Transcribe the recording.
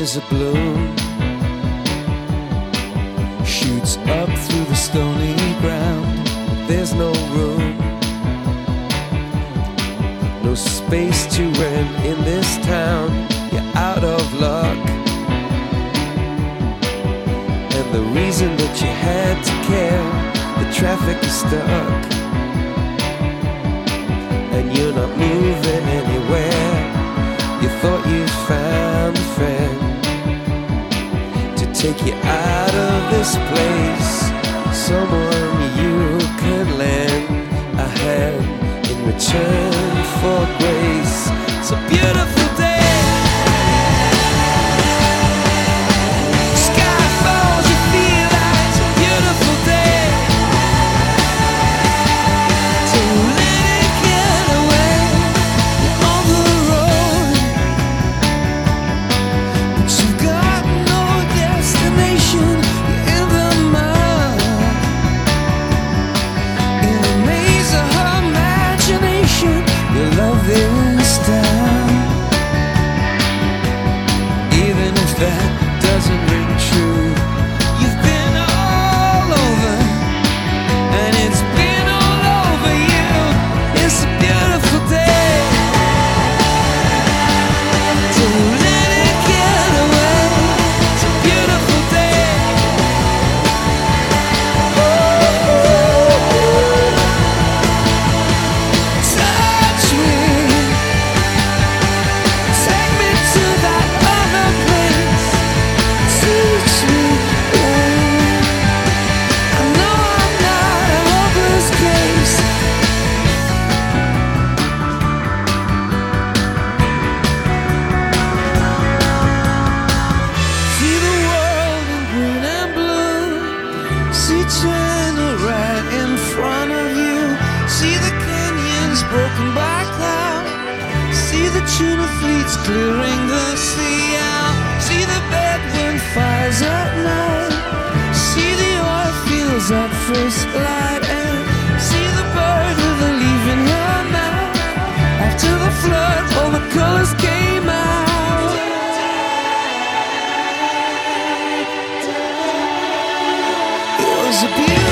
There's a bloom shoots up through the stony ground. There's no room, no space to rent in this town. You're out of luck, and the reason that you had to care, the traffic is stuck, and you're not moving anywhere. You thought you found a friend to take you out of this place, someone you could lend a hand in return for grace. It's a beautiful day. Sky falls, you feel like it's a beautiful day. Don't let it get away. You're on the road, but you've got no destination. You're in the mud, in a maze of her imagination. Your love is down, even if that doesn't ring true. You've been all over, and it's been all over you. It's a beautiful day. Don't let it get away. It's a beautiful day. Touch me, take me to that other place. Teach me, I know I'm not a hopeless case. See the world in green and blue. See China right in front of you. See the canyons broken by cloud. See the tuna fleets clearing the sea out. See the bedroom fires at night. See the oil fields at first light. And see the bird with a leaf in her mouth. After the flood, all the colors came out. It was a beautiful